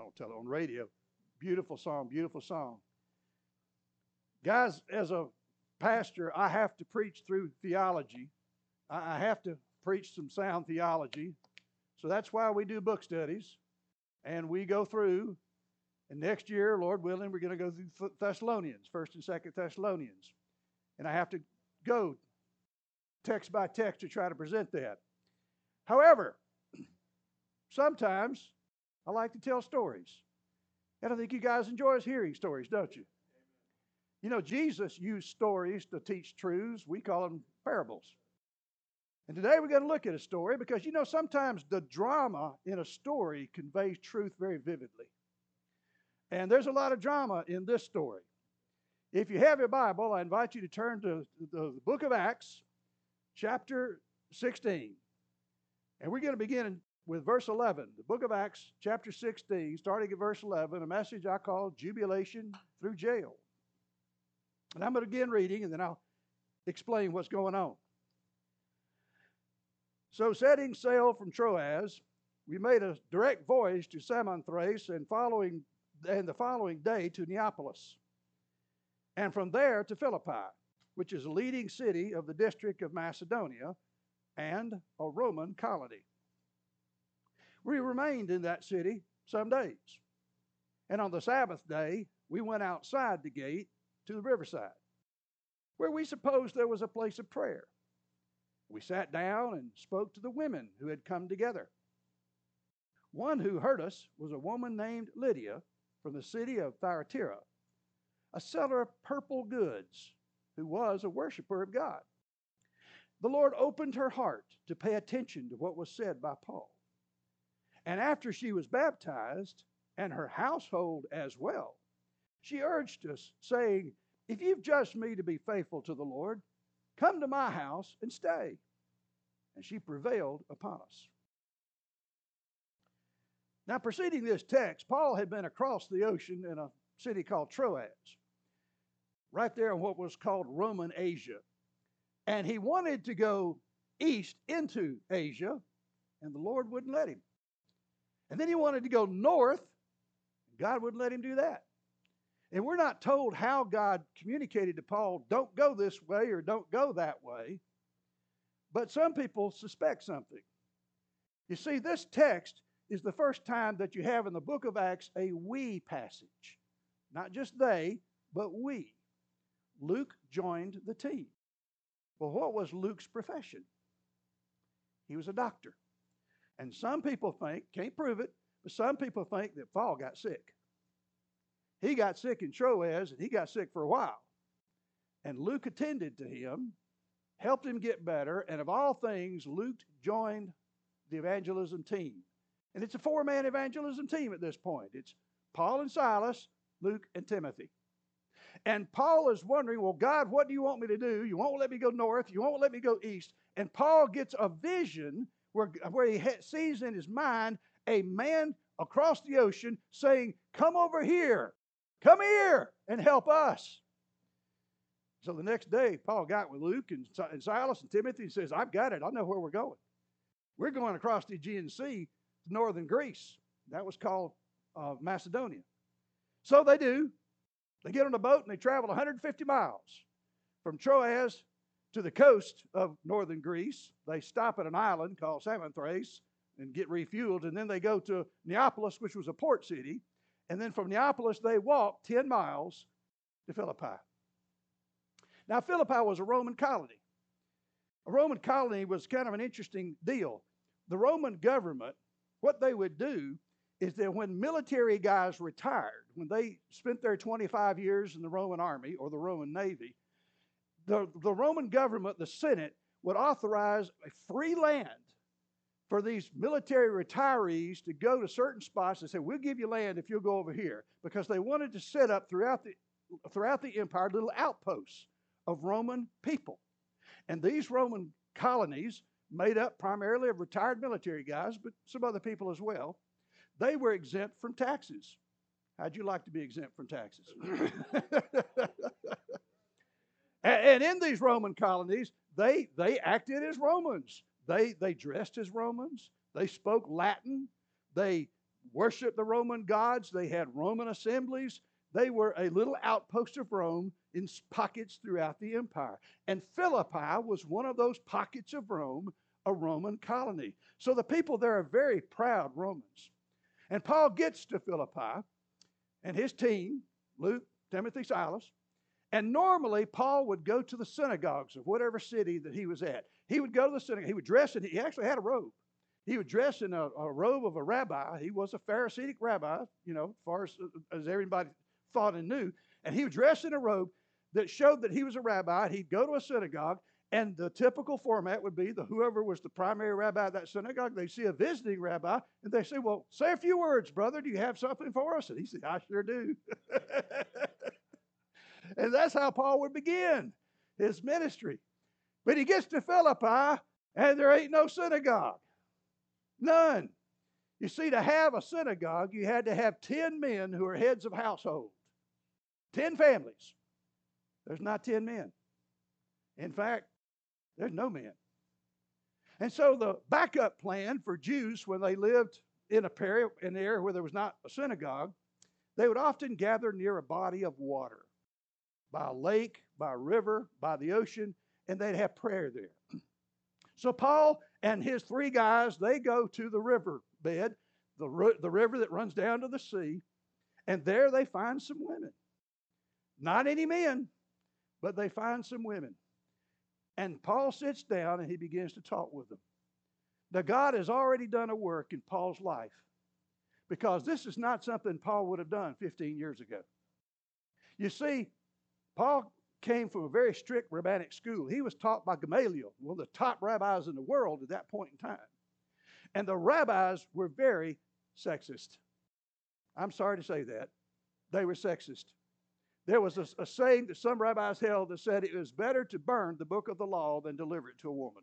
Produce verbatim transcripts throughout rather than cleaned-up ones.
on tele, on radio. Beautiful song, beautiful song. Guys, as a pastor, I have to preach through theology. I have to preach some sound theology. So that's why we do book studies. And we go through, and next year, Lord willing, we're going to go through Thessalonians, First and Second Thessalonians. And I have to go text by text to try to present that. However, sometimes I like to tell stories. And I think you guys enjoy hearing stories, don't you? You know, Jesus used stories to teach truths. We call them parables. And today we're going to look at a story because, you know, sometimes the drama in a story conveys truth very vividly. And there's a lot of drama in this story. If you have your Bible, I invite you to turn to the book of Acts, chapter sixteen. And we're going to begin with verse eleven. The book of Acts, chapter sixteen, starting at verse eleven, a message I call Jubilation Through Jail. And I'm going to begin reading, and then I'll explain what's going on. So, setting sail from Troas, we made a direct voyage to Samothrace, and following and the following day to Neapolis, and from there to Philippi, which is a leading city of the district of Macedonia and a Roman colony. We remained in that city some days, and on the Sabbath day, we went outside the gate to the riverside, where we supposed there was a place of prayer. We sat down and spoke to the women who had come together. One who heard us was a woman named Lydia from the city of Thyatira, a seller of purple goods, who was a worshiper of God. The Lord opened her heart to pay attention to what was said by Paul. And after she was baptized, and her household as well, she urged us, saying, "If you've judged me to be faithful to the Lord, come to my house and stay." And she prevailed upon us. Now, preceding this text, Paul had been across the ocean in a city called Troas, right there in what was called Roman Asia. And he wanted to go east into Asia, and the Lord wouldn't let him. And then he wanted to go north, and God wouldn't let him do that. And we're not told how God communicated to Paul, don't go this way or don't go that way. But some people suspect something. You see, this text is the first time that you have in the book of Acts a we passage. Not just they, but we. Luke joined the team. Well, what was Luke's profession? He was a doctor. And some people think, can't prove it, but some people think that Paul got sick. He got sick in Troas, and he got sick for a while. And Luke attended to him, helped him get better, and of all things, Luke joined the evangelism team. And it's a four-man evangelism team at this point. It's Paul and Silas, Luke and Timothy. And Paul is wondering, well, God, what do you want me to do? You won't let me go north. You won't let me go east. And Paul gets a vision where, where he ha- sees in his mind a man across the ocean saying, come over here. Come here and help us. So the next day, Paul got with Luke and, and Silas and Timothy and says, I've got it. I know where we're going. We're going across the Aegean Sea to northern Greece. That was called uh, Macedonia. So they do. They get on a boat and they travel one hundred fifty miles from Troas to the coast of northern Greece. They stop at an island called Samothrace and get refueled. And then they go to Neapolis, which was a port city. And then from Neapolis, they walk ten miles to Philippi. Now, Philippi was a Roman colony. A Roman colony was kind of an interesting deal. The Roman government, what they would do is that when military guys retired, when they spent their twenty-five years in the Roman army or the Roman navy, the, the Roman government, the Senate, would authorize a free land for these military retirees to go to certain spots and say, we'll give you land if you'll go over here. Because they wanted to set up throughout the, throughout the empire little outposts of Roman people. And these Roman colonies, made up primarily of retired military guys, but some other people as well, they were exempt from taxes. How'd you like to be exempt from taxes? and, and in these Roman colonies, they, they acted as Romans. They, they dressed as Romans. They spoke Latin. They worshiped the Roman gods. They had Roman assemblies. They were a little outpost of Rome in pockets throughout the empire. And Philippi was one of those pockets of Rome, a Roman colony. So the people there are very proud Romans. And Paul gets to Philippi and his team, Luke, Timothy, Silas, and normally Paul would go to the synagogues of whatever city that he was at. He would go to the synagogue. He would dress in, he actually had a robe. He would dress in a, a robe of a rabbi. He was a Pharisaic rabbi, you know, as far as, as everybody thought and knew. And he would dress in a robe that showed that he was a rabbi. He'd go to a synagogue, and the typical format would be the whoever was the primary rabbi at that synagogue, they'd see a visiting rabbi, and they say, well, say a few words, brother. Do you have something for us? And he said, I sure do. And that's how Paul would begin his ministry. But he gets to Philippi, and there ain't no synagogue. None. You see, to have a synagogue, you had to have ten men who are heads of household. Ten families. There's not ten men. In fact, there's no men. And so the backup plan for Jews when they lived in a area, in an area where there was not a synagogue, they would often gather near a body of water, by a lake, by a river, by the ocean, and they'd have prayer there. So Paul and his three guys, they go to the river bed, the, the river that runs down to the sea, and there they find some women. Not any men, but they find some women. And Paul sits down and he begins to talk with them. Now, God has already done a work in Paul's life, because this is not something Paul would have done fifteen years ago. You see, Paul came from a very strict rabbinic school. He was taught by Gamaliel, one of the top rabbis in the world at that point in time. And the rabbis were very sexist. I'm sorry to say that. They were sexist. There was a, a saying that some rabbis held that said it was better to burn the book of the law than deliver it to a woman.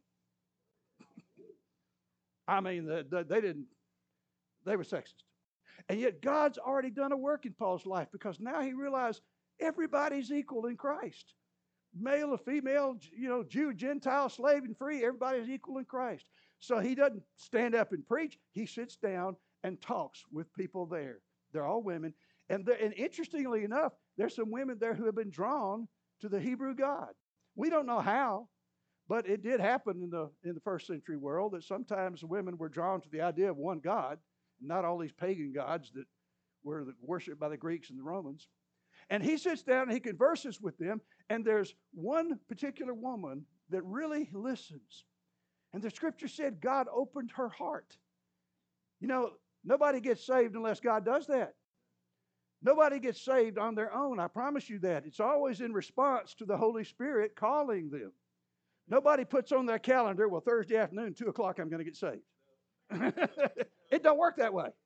I mean, the, the, they didn't, they were sexist. And yet God's already done a work in Paul's life, because now he realized everybody's equal in Christ. Male or female, you know, Jew, Gentile, slave and free, everybody's equal in Christ. So he doesn't stand up and preach. He sits down and talks with people there. They're all women. And, and interestingly enough, there's some women there who have been drawn to the Hebrew God. We don't know how, but it did happen in the, in the first century world that sometimes women were drawn to the idea of one God, not all these pagan gods that were worshipped by the Greeks and the Romans. And he sits down and he converses with them, and there's one particular woman that really listens. And the scripture said God opened her heart. You know, nobody gets saved unless God does that. Nobody gets saved on their own, I promise you that. It's always in response to the Holy Spirit calling them. Nobody puts on their calendar, well, Thursday afternoon, two o'clock, I'm going to get saved. It don't work that way.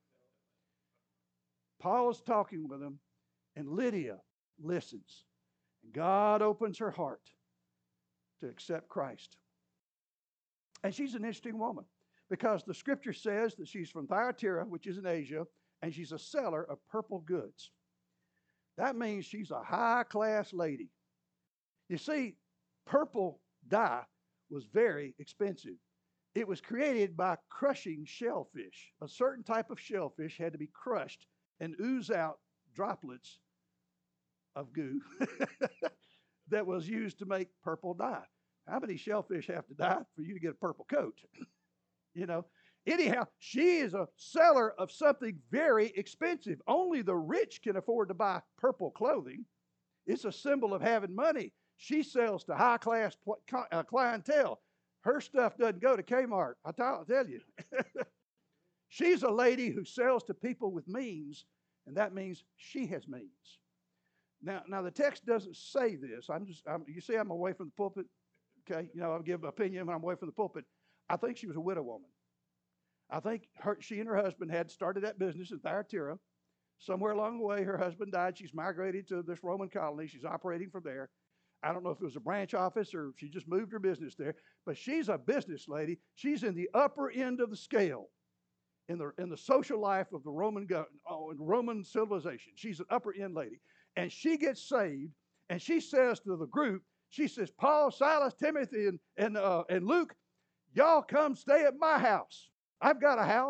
Paul's talking with them, and Lydia listens. God opens her heart to accept Christ. And she's an interesting woman, because the scripture says that she's from Thyatira, which is in Asia, and she's a seller of purple goods. That means she's a high-class lady. You see, purple dye was very expensive. It was created by crushing shellfish. A certain type of shellfish had to be crushed and ooze out droplets of goo that was used to make purple dye. How many shellfish have to die for you to get a purple coat? You know. Anyhow, she is a seller of something very expensive. Only the rich can afford to buy purple clothing. It's a symbol of having money. She sells to high-class uh, clientele. Her stuff doesn't go to Kmart, I'll tell you. She's a lady who sells to people with means, and that means she has means. Now, now the text doesn't say this. I'm just, I'm, you see, I'm away from the pulpit. Okay, you know, I'll give an opinion when I'm away from the pulpit. I think she was a widow woman. I think her, she and her husband had started that business in Thyatira. Somewhere along the way, her husband died. She's migrated to this Roman colony. She's operating from there. I don't know if it was a branch office or she just moved her business there, but she's a business lady. She's in the upper end of the scale in the, in the social life of the Roman, oh, Roman civilization. She's an upper end lady. And she gets saved, and she says to the group, she says, Paul, Silas, Timothy, and, and, uh, and Luke, y'all come stay at my house. I've got a house.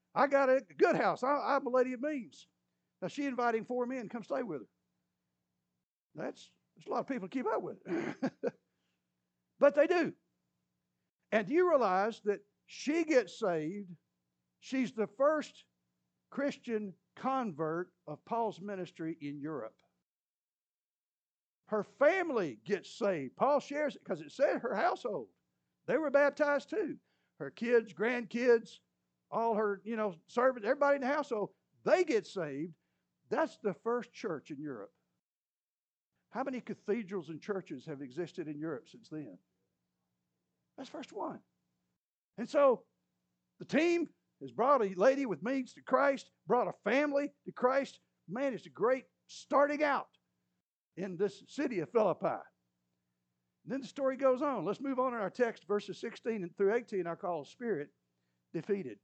I got a good house. I, I'm a lady of means. Now, she invited four men to come stay with her. That's, that's a lot of people to keep up with. But they do. And do you realize that she gets saved? She's the first Christian convert of Paul's ministry in Europe. Her family gets saved. Paul shares it because it said her household. They were baptized too. Her kids, grandkids, all her, you know, servants, everybody in the household, they get saved. That's the first church in Europe. How many cathedrals and churches have existed in Europe since then? That's the first one. And so the team has brought a lady with means to Christ, brought a family to Christ. Man, it's a great starting out in this city of Philippi. And then the story goes on. Let's move on in our text, verses sixteen through eighteen, I call Spirit Defeated.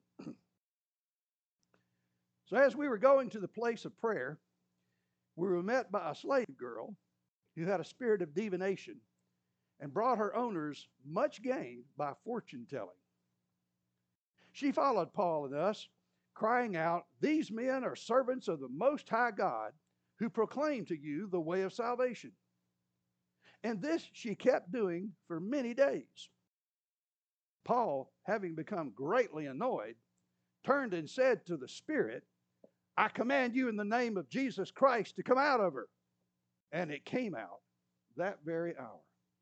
So as we were going to the place of prayer, we were met by a slave girl who had a spirit of divination and brought her owners much gain by fortune telling. She followed Paul and us, crying out, "These men are servants of the Most High God, who proclaim to you the way of salvation." And this she kept doing for many days. Paul, having become greatly annoyed, turned and said to the spirit, "I command you in the name of Jesus Christ to come out of her." And it came out that very hour.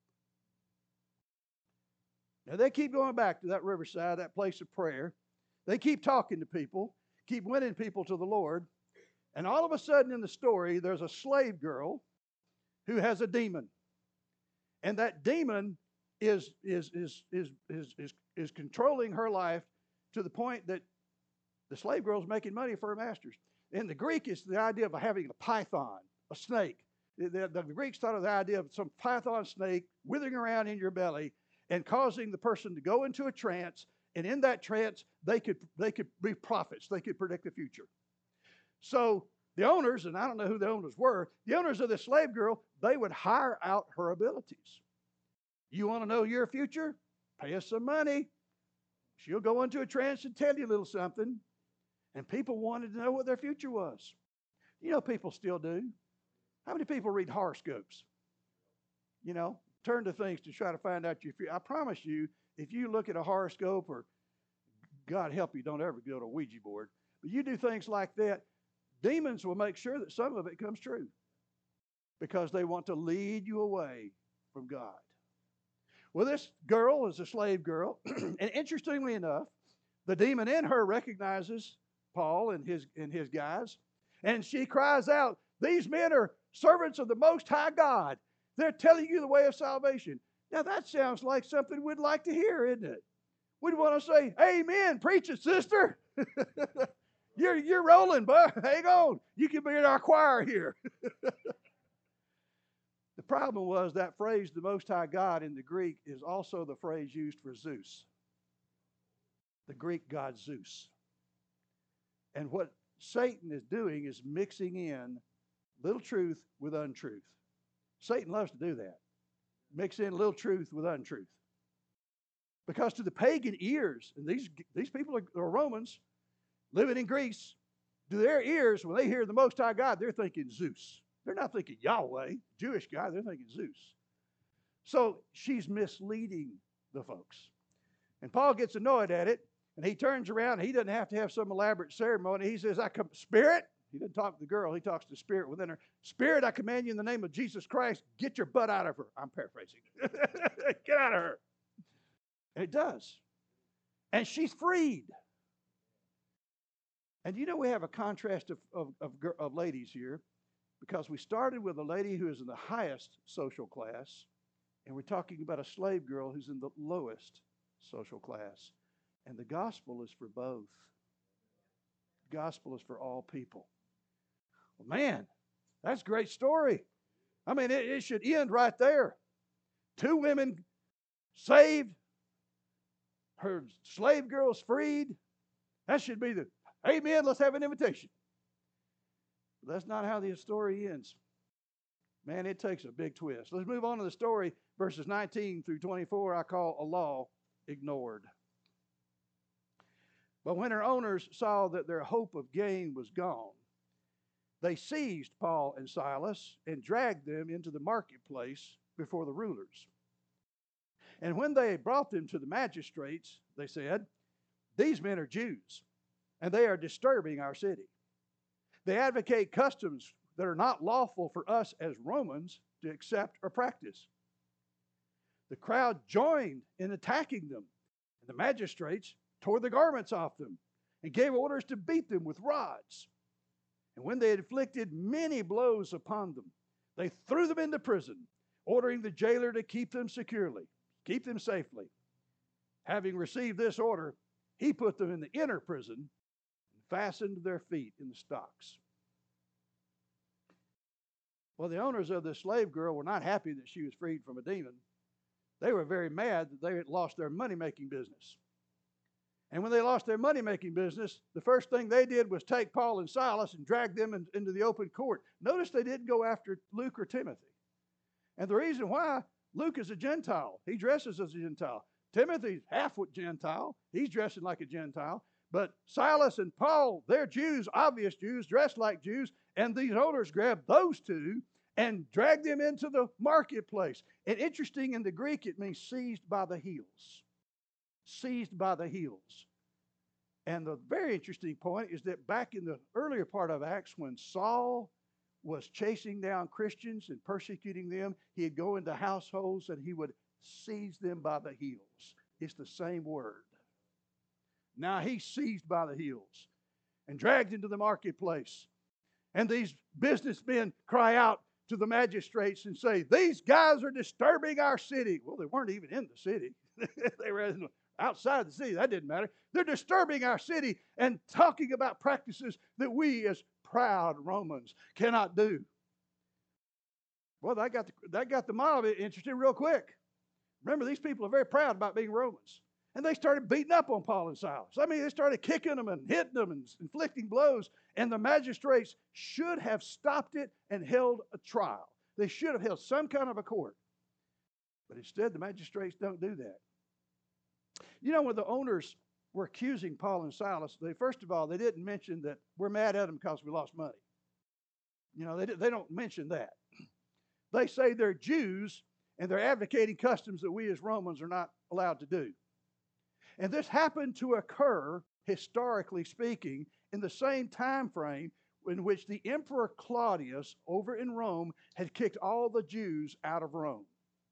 Now they keep going back to that riverside, that place of prayer. They keep talking to people, keep winning people to the Lord. And all of a sudden in the story, there's a slave girl who has a demon. And that demon is, is, is, is, is, is, is controlling her life to the point that the slave girl is making money for her masters. In the Greek, it's the idea of having a python, a snake. The, the, the Greeks thought of the idea of some python snake withering around in your belly and causing the person to go into a trance. And in that trance, they could, they could be prophets. They could predict the future. So the owners, and I don't know who the owners were, the owners of this slave girl, they would hire out her abilities. You want to know your future? Pay us some money. She'll go into a trance and tell you a little something. And people wanted to know what their future was. You know, people still do. How many people read horoscopes? You know, turn to things to try to find out your future. I promise you, if you look at a horoscope, or God help you, don't ever go to a Ouija board, but you do things like that, demons will make sure that some of it comes true because they want to lead you away from God. Well, this girl is a slave girl, and interestingly enough, the demon in her recognizes Paul and his, and his guys, and she cries out, "These men are servants of the Most High God. They're telling you the way of salvation." Now, that sounds like something we'd like to hear, isn't it? We'd want to say, "Amen, preach it, sister." You're, you're rolling, bud. Hang on. You can be in our choir here. The problem was that phrase, the Most High God, in the Greek is also the phrase used for Zeus, the Greek god Zeus. And what Satan is doing is mixing in little truth with untruth. Satan loves to do that. Mix in little truth with untruth. Because to the pagan ears, and these, these people are, are Romans, living in Greece, to their ears, when they hear the Most High God, they're thinking Zeus. They're not thinking Yahweh, Jewish guy, they're thinking Zeus. So she's misleading the folks. And Paul gets annoyed at it, and he turns around, and he doesn't have to have some elaborate ceremony. He says, "I come, Spirit," he doesn't talk to the girl, he talks to the spirit within her. "Spirit, I command you in the name of Jesus Christ, get your butt out of her." I'm paraphrasing. Get out of her. And it does. And she's freed. And you know, we have a contrast of, of, of, of ladies here, because we started with a lady who is in the highest social class, and we're talking about a slave girl who's in the lowest social class. And the gospel is for both. The gospel is for all people. Well, man, that's a great story. I mean, it, it should end right there. Two women saved, her slave girl's freed. That should be the, amen, let's have an invitation. But that's not how the story ends. Man, it takes a big twist. Let's move on to the story, verses nineteen through twenty-four, I call a law ignored. But when her owners saw that their hope of gain was gone, they seized Paul and Silas and dragged them into the marketplace before the rulers. And when they had brought them to the magistrates, they said, "These men are Jews, and they are disturbing our city. They advocate customs that are not lawful for us as Romans to accept or practice." The crowd joined in attacking them, and the magistrates tore the garments off them and gave orders to beat them with rods. And when they had inflicted many blows upon them, they threw them into prison, ordering the jailer to keep them securely, keep them safely. Having received this order, he put them in the inner prison and fastened their feet in the stocks. Well, the owners of the slave girl were not happy that she was freed from a demon. They were very mad that they had lost their money-making business. And when they lost their money-making business, the first thing they did was take Paul and Silas and drag them in, into the open court. Notice they didn't go after Luke or Timothy. And the reason why, Luke is a Gentile. He dresses as a Gentile. Timothy's half Gentile. He's dressing like a Gentile. But Silas and Paul, they're Jews, obvious Jews, dressed like Jews. And these owners grabbed those two and dragged them into the marketplace. And interesting, in the Greek, it means seized by the heels. Seized by the heels. And the very interesting point is that back in the earlier part of Acts, when Saul was chasing down Christians and persecuting them, he'd go into households and he would seize them by the heels. It's the same word. Now he's seized by the heels and dragged into the marketplace. And these businessmen cry out to the magistrates and say, "These guys are disturbing our city." Well, they weren't even in the city. They were in the outside the city. That didn't matter. They're disturbing our city and talking about practices that we as proud Romans cannot do. Well, that got the, that got the mob interested real quick. Remember, these people are very proud about being Romans. And they started beating up on Paul and Silas. I mean, they started kicking them and hitting them and inflicting blows. And the magistrates should have stopped it and held a trial. They should have held some kind of a court. But instead, the magistrates don't do that. You know, when the owners were accusing Paul and Silas, they first of all, they didn't mention that we're mad at them because we lost money. You know, they, they don't mention that. They say they're Jews and they're advocating customs that we as Romans are not allowed to do. And this happened to occur, historically speaking, in the same time frame in which the Emperor Claudius over in Rome had kicked all the Jews out of Rome.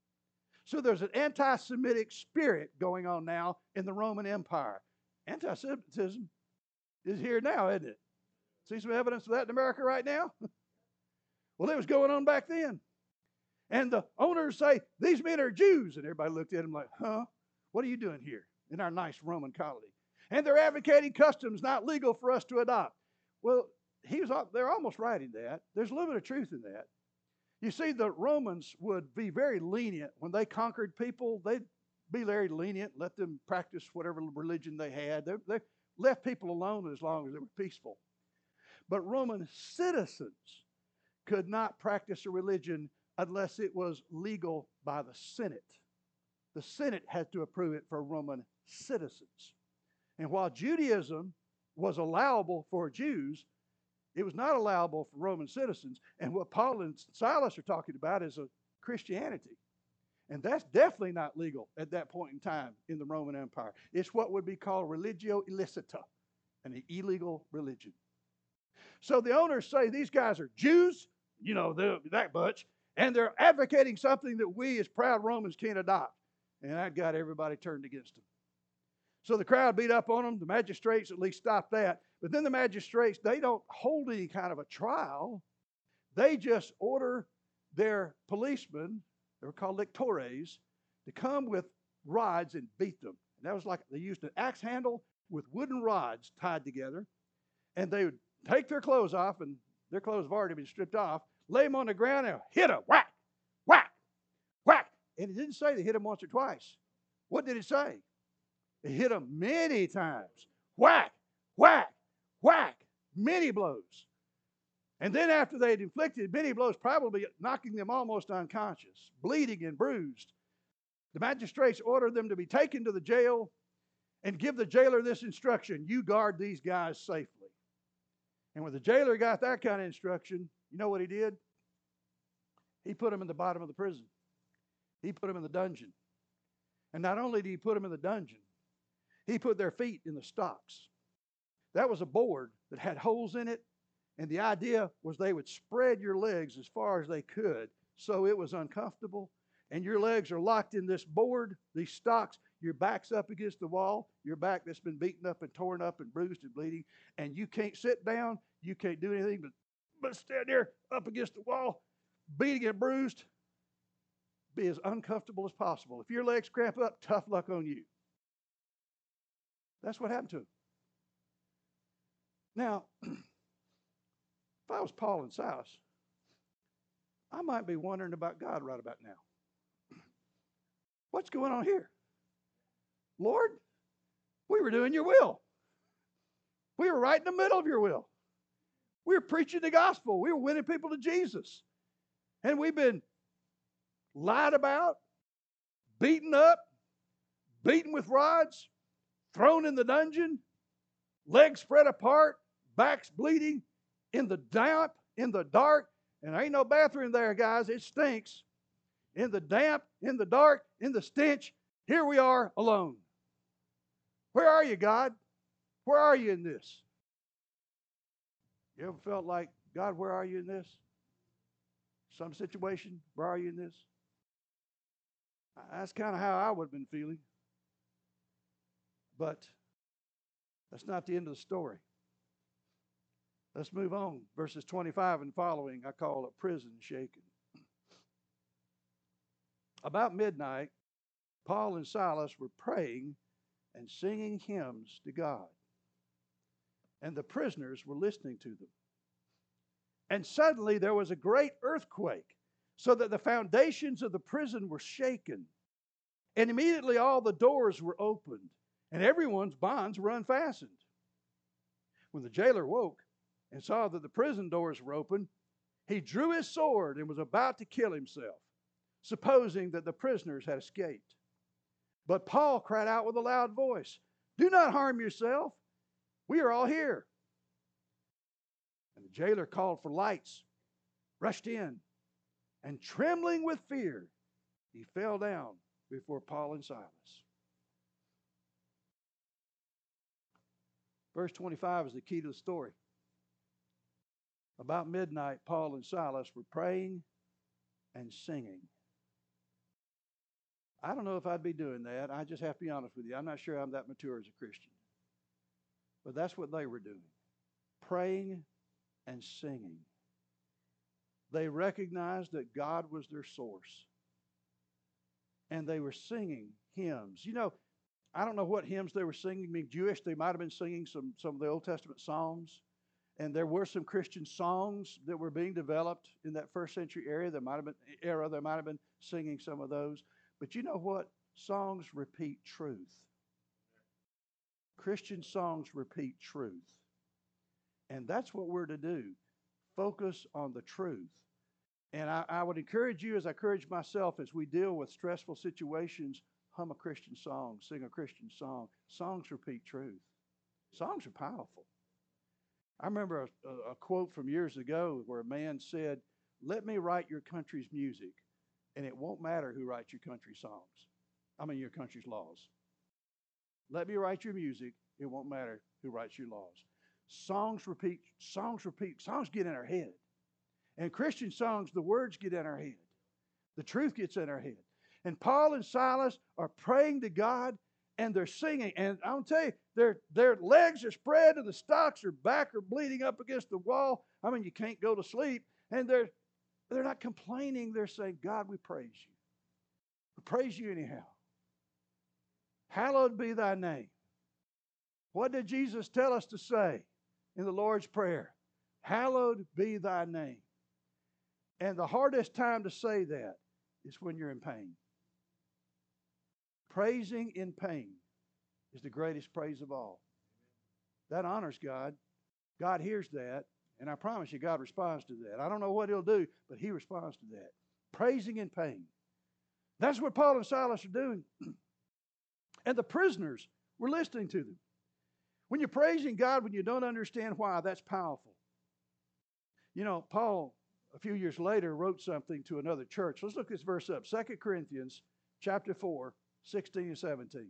So there's an anti-Semitic spirit going on now in the Roman Empire. Anti-Semitism is here now, isn't it? See some evidence of that in America right now? Well, it was going on back then. And the owners say, "These men are Jews." And everybody looked at them like, "Huh? What are you doing here in our nice Roman colony?" And they're advocating customs not legal for us to adopt. Well, he was, they're almost right in that. There's a little bit of truth in that. You see, the Romans would be very lenient. When they conquered people, they'd be very lenient, let them practice whatever religion they had. They, they left people alone as long as they were peaceful. But Roman citizens could not practice a religion unless it was legal by the Senate. The Senate had to approve it for Roman citizens. And while Judaism was allowable for Jews, it was not allowable for Roman citizens. And what Paul and Silas are talking about is a Christianity. And that's definitely not legal at that point in time in the Roman Empire. It's what would be called religio illicita, an illegal religion. So the owners say these guys are Jews, you know, that much, and they're advocating something that we as proud Romans can't adopt. And that got everybody turned against them. So the crowd beat up on them. The magistrates at least stopped that. But then the magistrates, they don't hold any kind of a trial. They just order their policemen, they were called lictores, to come with rods and beat them. And that was like they used an axe handle with wooden rods tied together. And they would take their clothes off, and their clothes have already been stripped off, lay them on the ground and hit them. Whack, whack, whack. And it didn't say they hit them once or twice. What did it say? It hit them many times. Whack, whack, whack. Many blows. And then after they had inflicted many blows, probably knocking them almost unconscious, bleeding and bruised, the magistrates ordered them to be taken to the jail and give the jailer this instruction: you guard these guys safely. And when the jailer got that kind of instruction, you know what he did? He put them in the bottom of the prison. He put them in the dungeon. And not only did he put them in the dungeon, he put their feet in the stocks. That was a board that had holes in it, and the idea was they would spread your legs as far as they could so it was uncomfortable, and your legs are locked in this board, these stocks, your back's up against the wall, your back that's been beaten up and torn up and bruised and bleeding, and you can't sit down, you can't do anything but, but stand there up against the wall, beating and bruised, be as uncomfortable as possible. If your legs cramp up, tough luck on you. That's what happened to him. Now, if I was Paul and Silas, I might be wondering about God right about now. What's going on here? Lord, we were doing your will. We were right in the middle of your will. We were preaching the gospel. We were winning people to Jesus. And we've been lied about, beaten up, beaten with rods, thrown in the dungeon, legs spread apart, backs bleeding, in the damp, in the dark. And there ain't no bathroom there, guys. It stinks. In the damp, in the dark, in the stench, here we are alone. Where are you, God? Where are you in this? You ever felt like, God, where are you in this? Some situation, where are you in this? That's kind of how I would have been feeling. But that's not the end of the story. Let's move on. Verses twenty-five and following, I call a prison shaken. About midnight, Paul and Silas were praying and singing hymns to God. And the prisoners were listening to them. And suddenly there was a great earthquake, so that the foundations of the prison were shaken. And immediately all the doors were opened, and everyone's bonds were unfastened. When the jailer woke and saw that the prison doors were open, he drew his sword and was about to kill himself, supposing that the prisoners had escaped. But Paul cried out with a loud voice, "Do not harm yourself. We are all here." And the jailer called for lights, rushed in, and trembling with fear, he fell down before Paul and Silas. Verse twenty-five is the key to the story. About midnight, Paul and Silas were praying and singing. I don't know if I'd be doing that. I just have to be honest with you. I'm not sure I'm that mature as a Christian. But that's what they were doing. Praying and singing. They recognized that God was their source. And they were singing hymns. You know, I don't know what hymns they were singing. I mean, Jewish, they might have been singing some, some of the Old Testament psalms. And there were some Christian songs that were being developed in that first century area. There might have been era. There might have been singing some of those. But you know what? Songs repeat truth. Christian songs repeat truth. And that's what we're to do. Focus on the truth. And I, I would encourage you, as I encourage myself, as we deal with stressful situations, hum a Christian song, sing a Christian song. Songs repeat truth. Songs are powerful. I remember a, a, a quote from years ago where a man said, "Let me write your country's music, and it won't matter who writes your country's songs. I mean, your country's laws. Let me write your music, it won't matter who writes your laws." Songs repeat, songs repeat, songs get in our head. And Christian songs, the words get in our head. The truth gets in our head. And Paul and Silas are praying to God, and they're singing. And I'll tell you, their, their legs are spread, and the stocks, their back are bleeding up against the wall. I mean, you can't go to sleep. And they're, they're not complaining. They're saying, "God, we praise you. We praise you anyhow. Hallowed be thy name." What did Jesus tell us to say in the Lord's Prayer? Hallowed be thy name. And the hardest time to say that is when you're in pain. Praising in pain is the greatest praise of all. That honors God. God hears that. And I promise you, God responds to that. I don't know what he'll do, but he responds to that. Praising in pain. That's what Paul and Silas are doing. And the prisoners We're listening to them. When you're praising God, when you don't understand why, that's powerful. You know, Paul, a few years later, wrote something to another church. Let's look this verse up. Second Corinthians chapter four, sixteen and seventeen.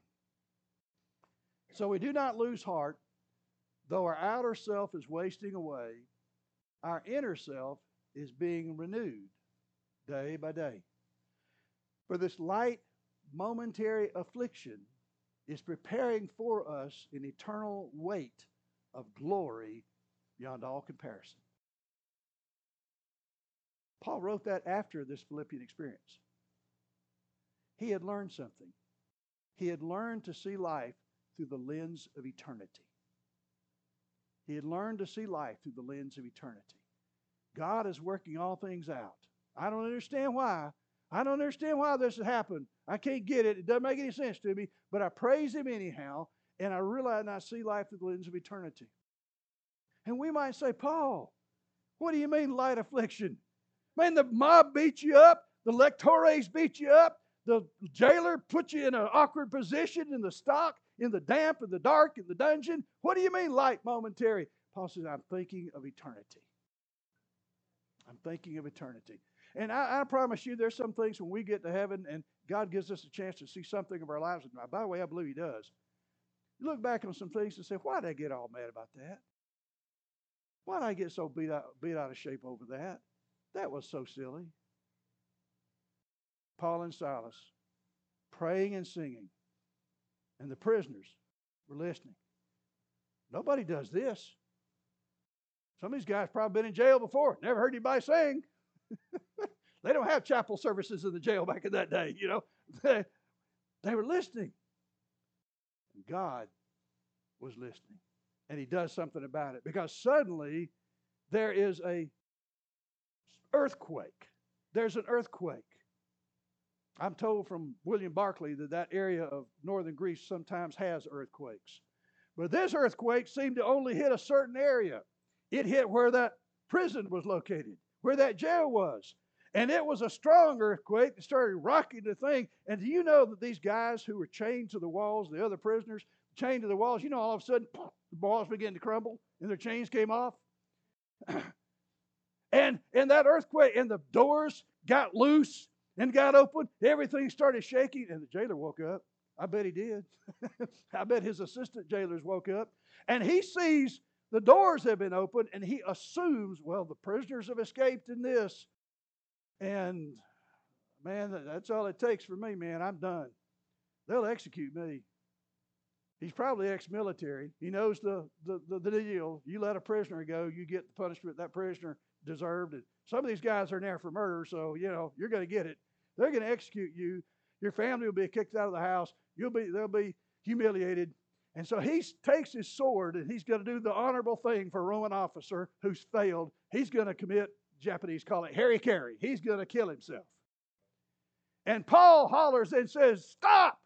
So we do not lose heart, though our outer self is wasting away, our inner self is being renewed day by day. For this light, momentary affliction is preparing for us an eternal weight of glory beyond all comparison. Paul wrote that after this Philippian experience. He had learned something. He had learned to see life through the lens of eternity. He had learned to see life through the lens of eternity. God is working all things out. I don't understand why. I don't understand why this has happened. I can't get it. It doesn't make any sense to me. But I praise Him anyhow, and I realize and I see life through the lens of eternity. And we might say, Paul, what do you mean light affliction? Man, the mob beat you up. The lectores beat you up. The jailer put you in an awkward position in the stock, in the damp, in the dark, in the dungeon. What do you mean light momentary? Paul says, I'm thinking of eternity. I'm thinking of eternity. And I, I promise you, there's some things when we get to heaven and God gives us a chance to see something of our lives. And by the way, I believe He does. You look back on some things and say, why did I get all mad about that? Why did I get so beat out, beat out of shape over that? That was so silly. Paul and Silas praying and singing. And the prisoners were listening. Nobody does this. Some of these guys probably been in jail before. Never heard anybody sing. They don't have chapel services in the jail back in that day, you know. They, they were listening. And God was listening. And He does something about it. Because suddenly there is a earthquake. There's an earthquake. I'm told from William Barclay that that area of northern Greece sometimes has earthquakes. But this earthquake seemed to only hit a certain area. It hit where that prison was located, where that jail was. And it was a strong earthquake that started rocking the thing. And do you know that these guys who were chained to the walls, the other prisoners, chained to the walls, you know, all of a sudden, the walls began to crumble and their chains came off. and, and that earthquake, and the doors got loose and got open. Everything started shaking, and the jailer woke up. I bet he did. I bet his assistant jailers woke up. And he sees the doors have been opened, and he assumes, well, the prisoners have escaped in this. And, man, that's all it takes for me, man. I'm done. They'll execute me. He's probably ex-military. He knows the, the, the, the deal. You let a prisoner go, you get the punishment that prisoner deserved. And some of these guys are in there for murder, so, you know, you're going to get it. They're going to execute you. Your family will be kicked out of the house. You'll be, they'll be humiliated. And so he takes his sword, and he's going to do the honorable thing for a Roman officer who's failed. He's going to commit, Japanese call it harikiri. He's going to kill himself. And Paul hollers and says, stop!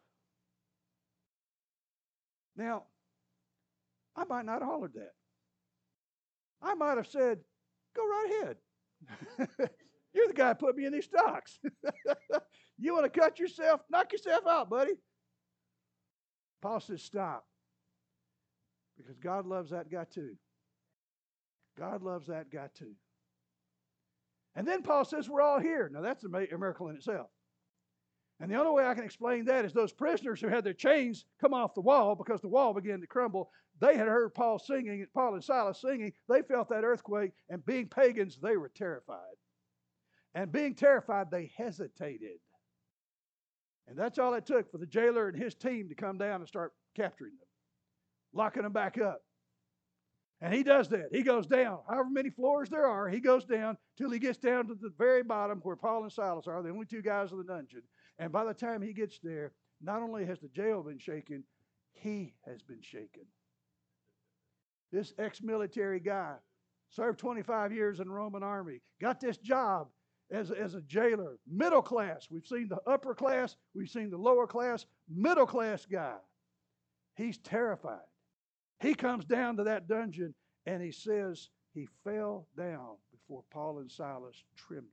Now, I might not have hollered that. I might have said, go right ahead. You're the guy who put me in these stocks. You want to cut yourself? Knock yourself out, buddy. Paul says, stop. Because God loves that guy too. God loves that guy too. And then Paul says, we're all here. Now that's a miracle in itself. And the only way I can explain that is those prisoners who had their chains come off the wall because the wall began to crumble. They had heard Paul singing, Paul and Silas singing. They felt that earthquake, and being pagans, they were terrified. And being terrified, they hesitated. And that's all it took for the jailer and his team to come down and start capturing them, locking them back up. And he does that. He goes down. However many floors there are, he goes down till he gets down to the very bottom where Paul and Silas are, the only two guys in the dungeon. And by the time he gets there, not only has the jail been shaken, he has been shaken. This ex-military guy served twenty-five years in the Roman army, got this job as, as a jailer, middle class. We've seen the upper class, we've seen the lower class, middle class guy. He's terrified. He comes down to that dungeon and he says he fell down before Paul and Silas trembling.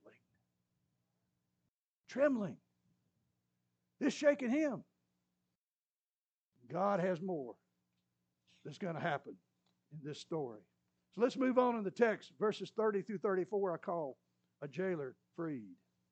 Trembling. This shaking him. God has more that's going to happen in this story. So let's move on in the text. Verses thirty through thirty-four, I call a jailer freed.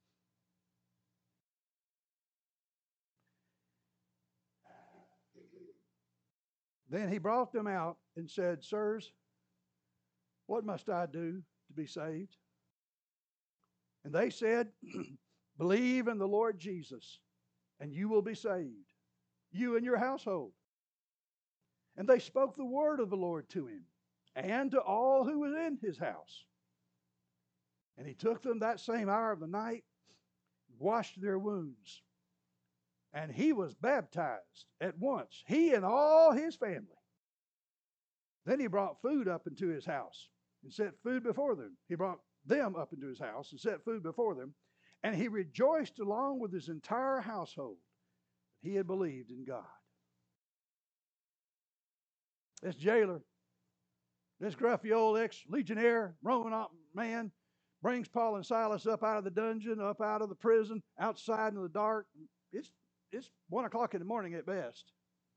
Then he brought them out and said, Sirs, what must I do to be saved? And they said, Believe in the Lord Jesus, and you will be saved, you and your household. And they spoke the word of the Lord to him and to all who was in his house. And he took them that same hour of the night, washed their wounds. And he was baptized at once, he and all his family. Then he brought food up into his house and set food before them. He brought them up into his house and set food before them. And he rejoiced along with his entire household that he had believed in God. This jailer, this gruffy old ex-legionnaire, Roman man, brings Paul and Silas up out of the dungeon, up out of the prison, outside in the dark. It's, it's one o'clock in the morning at best.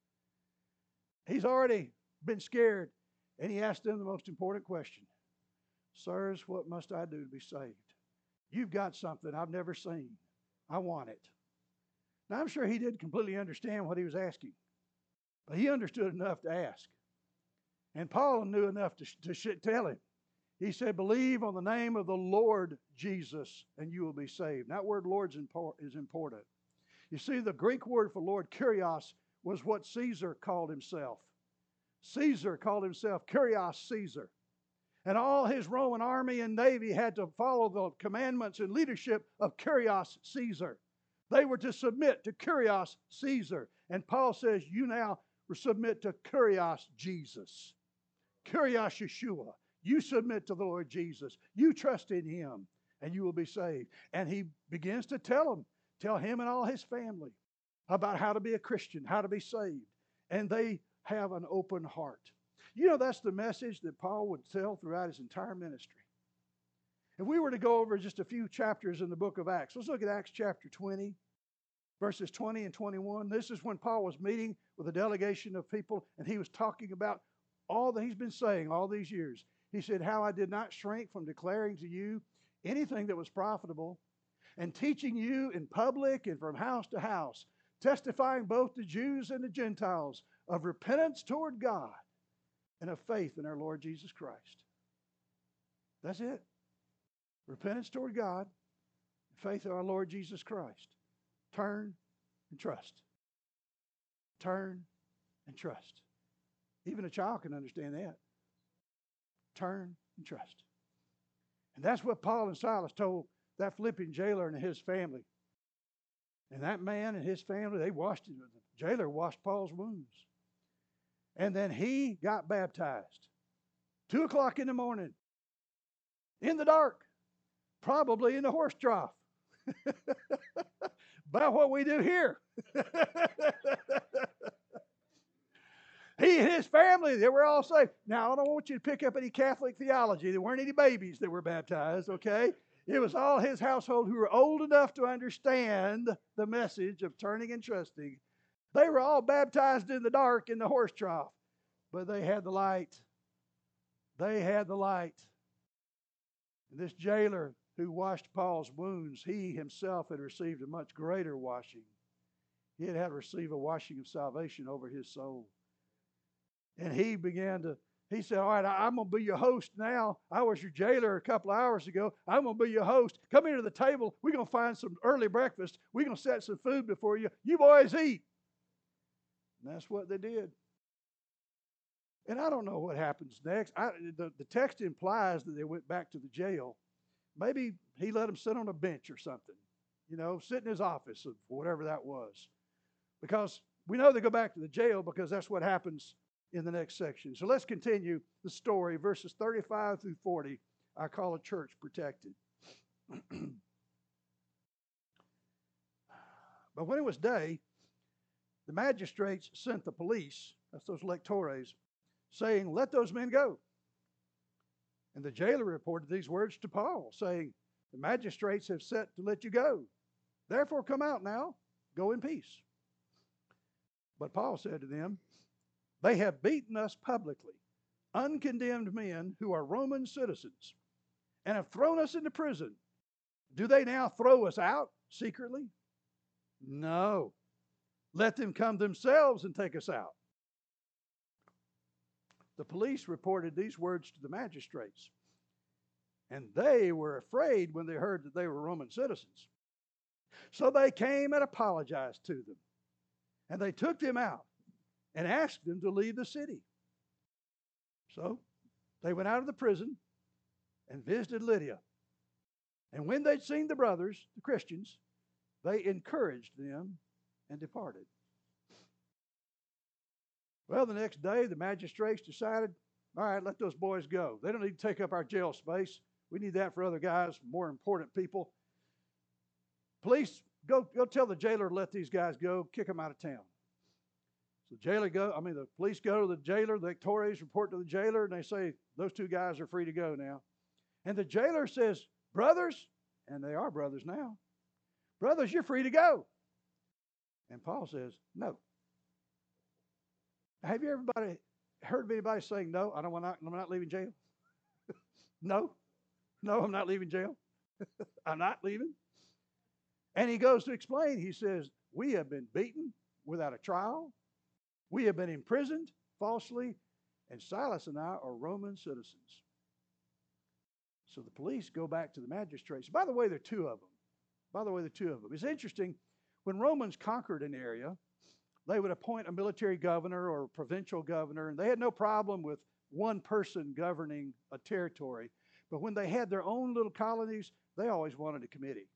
He's already been scared, and he asked them the most important question. Sirs, what must I do to be saved? You've got something I've never seen. I want it. Now, I'm sure he didn't completely understand what he was asking, but he understood enough to ask. And Paul knew enough to, to tell him. He said, believe on the name of the Lord Jesus, and you will be saved. That word Lord is important. You see, the Greek word for Lord, Kyrios, was what Caesar called himself. Caesar called himself Kyrios Caesar. And all his Roman army and navy had to follow the commandments and leadership of Kyrios Caesar. They were to submit to Kyrios Caesar. And Paul says, you now submit to Kyrios Jesus. Kyrios Yeshua. You submit to the Lord Jesus. You trust in him, and you will be saved. And he begins to tell them, tell him and all his family about how to be a Christian, how to be saved. And they have an open heart. You know, that's the message that Paul would tell throughout his entire ministry. If we were to go over just a few chapters in the book of Acts, let's look at Acts chapter twenty, verses twenty and twenty-one. This is when Paul was meeting with a delegation of people, and he was talking about all that he's been saying all these years. He said, how I did not shrink from declaring to you anything that was profitable, and teaching you in public and from house to house, testifying both to Jews and to Gentiles of repentance toward God and of faith in our Lord Jesus Christ. That's it. Repentance toward God, faith in our Lord Jesus Christ. Turn and trust. Turn and trust. Even a child can understand that. Turn and trust. And that's what Paul and Silas told that Philippian jailer and his family. And that man and his family, they washed him. The jailer washed Paul's wounds. And then he got baptized. Two o'clock in the morning. In the dark. Probably in the horse trough. About what we do here. He and his family, they were all saved. Now, I don't want you to pick up any Catholic theology. There weren't any babies that were baptized, okay? It was all his household who were old enough to understand the message of turning and trusting. They were all baptized in the dark in the horse trough, but they had the light. They had the light. And this jailer who washed Paul's wounds, he himself had received a much greater washing. He had had to receive a washing of salvation over his soul. And he began to, he said, all right, I'm going to be your host now. I was your jailer a couple of hours ago. I'm going to be your host. Come here to the table. We're going to find some early breakfast. We're going to set some food before you. You boys eat. And that's what they did. And I don't know what happens next. I, the, the text implies that they went back to the jail. Maybe he let them sit on a bench or something, you know, sit in his office or whatever that was. Because we know they go back to the jail because that's what happens in the next section. So let's continue the story, verses thirty-five through forty. I call a church protected. But when it was day, the magistrates sent the police, that's those lectores, saying, let those men go. And the jailer reported these words to Paul, saying, the magistrates have set to let you go. Therefore come out now, go in peace. But Paul said to them, they have beaten us publicly, uncondemned men who are Roman citizens, and have thrown us into prison. Do they now throw us out secretly? No. Let them come themselves and take us out. The police reported these words to the magistrates, and they were afraid when they heard that they were Roman citizens. So they came and apologized to them, and they took them out and asked them to leave the city. So they went out of the prison and visited Lydia. And when they'd seen the brothers, the Christians, they encouraged them and departed. Well, the next day, the magistrates decided, all right, let those boys go. They don't need to take up our jail space. We need that for other guys, more important people. Police, go, go tell the jailer to let these guys go, kick them out of town. So the jailer go, I mean, the police go to the jailer, the authorities report to the jailer, and they say, those two guys are free to go now. And the jailer says, brothers, and they are brothers now, brothers, you're free to go. And Paul says, no. Have you everybody heard of anybody saying, no, I don't want to, I'm not leaving jail? No, no, I'm not leaving jail. I'm not leaving. And he goes to explain, he says, we have been beaten without a trial. We have been imprisoned falsely, and Silas and I are Roman citizens. So the police go back to the magistrates. By the way, there are two of them. By the way, there are two of them. It's interesting, when Romans conquered an area, they would appoint a military governor or a provincial governor, and they had no problem with one person governing a territory. But when they had their own little colonies, they always wanted a committee.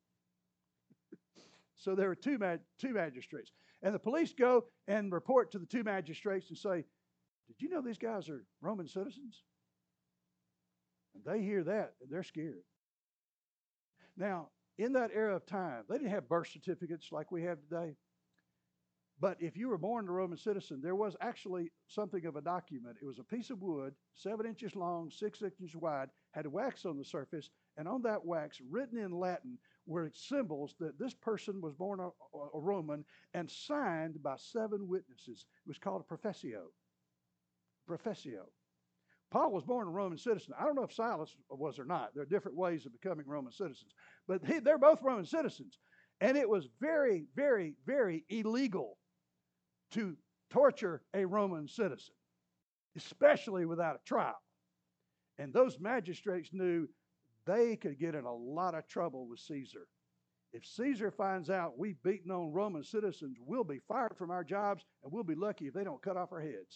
So there were two, mag- two magistrates. And the police go and report to the two magistrates and say, did you know these guys are Roman citizens? And they hear that, and they're scared. Now, in that era of time, they didn't have birth certificates like we have today. But if you were born a Roman citizen, there was actually something of a document. It was a piece of wood, seven inches long, six inches wide, had wax on the surface, and on that wax, written in Latin, were symbols that this person was born a, a Roman and signed by seven witnesses. It was called a professio. Professio. Paul was born a Roman citizen. I don't know if Silas was or not. There are different ways of becoming Roman citizens. But he, they're both Roman citizens. And it was very, very, very illegal to torture a Roman citizen, especially without a trial. And those magistrates knew they could get in a lot of trouble with Caesar. If Caesar finds out we've beaten on Roman citizens, we'll be fired from our jobs, and we'll be lucky if they don't cut off our heads.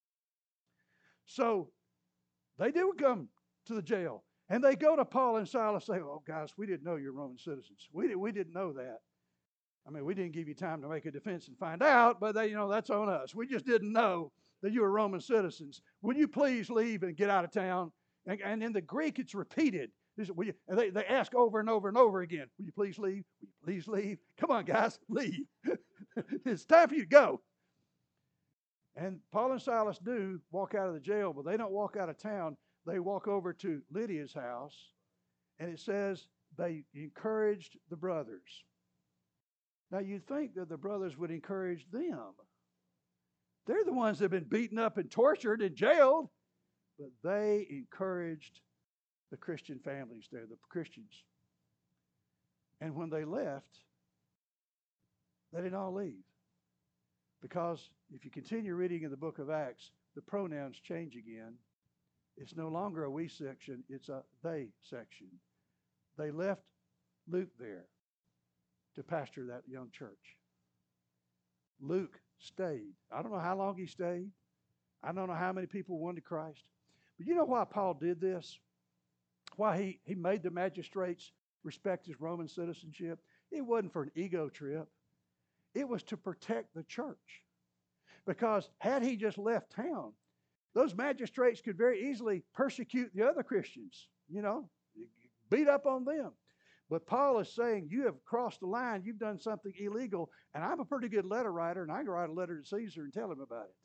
So they do come to the jail, and they go to Paul and Silas and say, oh, guys, we didn't know you're Roman citizens. We, did, we didn't know that. I mean, we didn't give you time to make a defense and find out, but they, you know, that's on us. We just didn't know that you were Roman citizens. Would you please leave and get out of town? And, and in the Greek, it's repeated. Will you, and they, they ask over and over and over again, will you please leave? Will you please leave? Come on, guys, leave. It's time for you to go. And Paul and Silas do walk out of the jail, but they don't walk out of town. They walk over to Lydia's house, and it says they encouraged the brothers. Now, you'd think that the brothers would encourage them. They're the ones that have been beaten up and tortured and jailed, but they encouraged the Christian families there, the Christians. And when they left, they didn't all leave. Because if you continue reading in the book of Acts, the pronouns change again. It's no longer a we section, it's a they section. They left Luke there to pastor that young church. Luke stayed. I don't know how long he stayed. I don't know how many people won to Christ. But you know why Paul did this? Why he, he made the magistrates respect his Roman citizenship? It wasn't for an ego trip. It was to protect the church. Because had he just left town, those magistrates could very easily persecute the other Christians, you know, beat up on them. But Paul is saying, you have crossed the line, you've done something illegal, and I'm a pretty good letter writer, and I can write a letter to Caesar and tell him about it.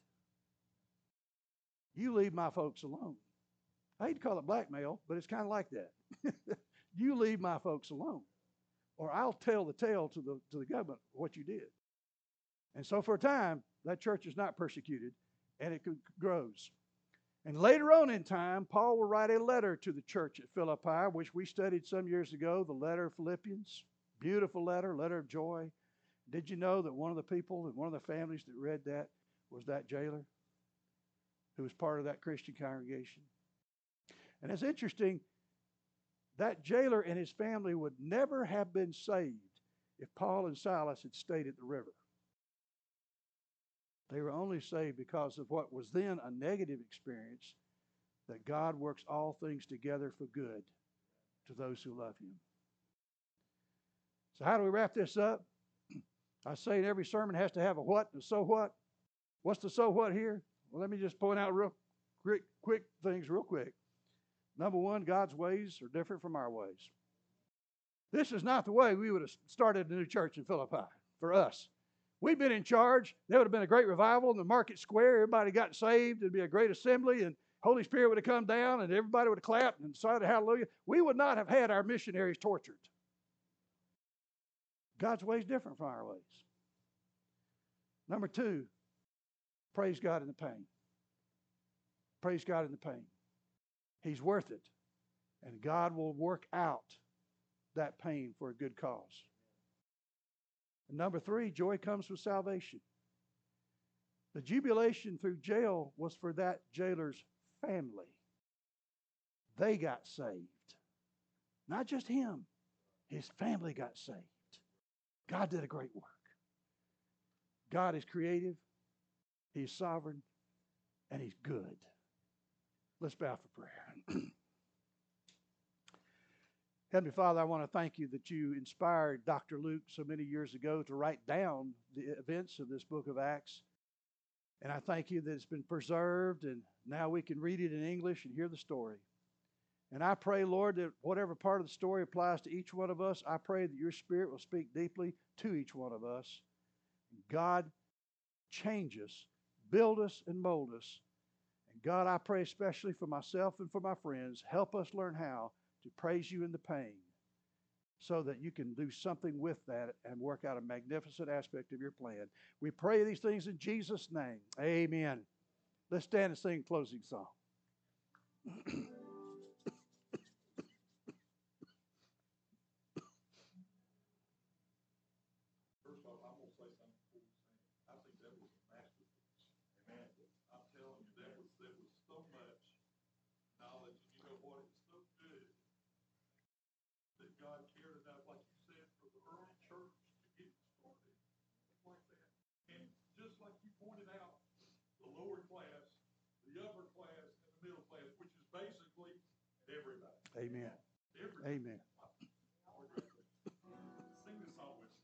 You leave my folks alone. I hate to call it blackmail, but it's kind of like that. You leave my folks alone, or I'll tell the tale to the, to the government what you did. And so for a time, that church is not persecuted, and it grows. And later on in time, Paul will write a letter to the church at Philippi, which we studied some years ago, the letter of Philippians. Beautiful letter, letter of joy. Did you know that one of the people and one of the families that read that was that jailer who was part of that Christian congregation? And it's interesting, that jailer and his family would never have been saved if Paul and Silas had stayed at the river. They were only saved because of what was then a negative experience, that God works all things together for good to those who love Him. So how do we wrap this up? I say in every sermon has to have a what and a so what. What's the so what here? Well, let me just point out real quick, quick things real quick. Number one, God's ways are different from our ways. This is not the way we would have started a new church in Philippi for us. We'd been in charge. There would have been a great revival in the market square. Everybody got saved. It'd be a great assembly, and Holy Spirit would have come down, and everybody would have clapped and decided hallelujah. We would not have had our missionaries tortured. God's way is different from our ways. Number two, praise God in the pain. Praise God in the pain. He's worth it. And God will work out that pain for a good cause. And number three, joy comes with salvation. The jubilation through jail was for that jailer's family. They got saved. Not just him. His family got saved. God did a great work. God is creative. He's sovereign. And He's good. Let's bow for prayer. Heavenly Father, I want to thank You that You inspired Doctor Luke so many years ago to write down the events of this book of Acts. And I thank You that it's been preserved, and now we can read it in English and hear the story. And I pray, Lord, that whatever part of the story applies to each one of us, I pray that Your Spirit will speak deeply to each one of us. God, change us, build us, and mold us. And God, I pray especially for myself and for my friends, help us learn how to praise You in the pain so that You can do something with that and work out a magnificent aspect of Your plan. We pray these things in Jesus' name. Amen. Let's stand and sing a closing song. God cared about, like you said, for the early church to get started like that. And just like you pointed out, the lower class, the upper class, and the middle class, which is basically everybody. Amen. Everybody. Amen. Sing this song with me.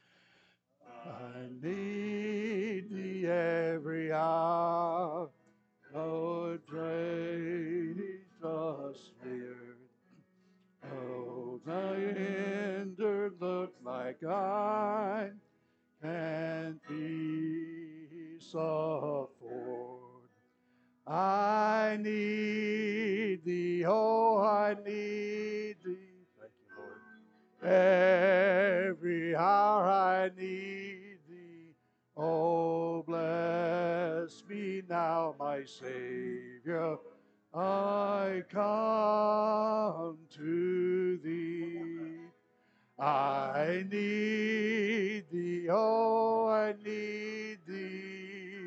I need Thee every hour. Lord, great is the Spirit. Oh, the hindered look like I can peace afford. I need Thee, oh, I need Thee. Thank you, Lord. Every hour I need Thee. Oh, bless me now, my Savior. I come to Thee. I need Thee, oh, I need Thee.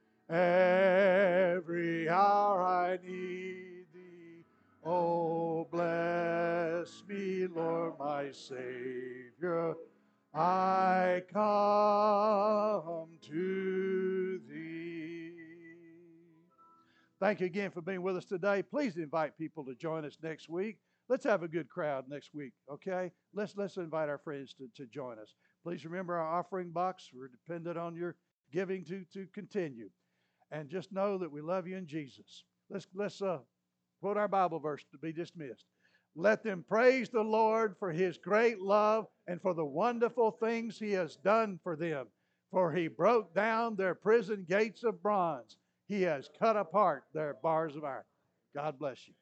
Every hour I need Thee. Oh, bless me, Lord, my Savior. I come to Thee. Thank you again for being with us today. Please invite people to join us next week. Let's have a good crowd next week, okay? Let's let's invite our friends to, to join us. Please remember our offering box. We're dependent on your giving to, to continue. And just know that we love you in Jesus. Let's, let's uh, quote our Bible verse to be dismissed. Let them praise the Lord for His great love and for the wonderful things He has done for them. For He broke down their prison gates of bronze. He has cut apart their bars of iron. God bless you.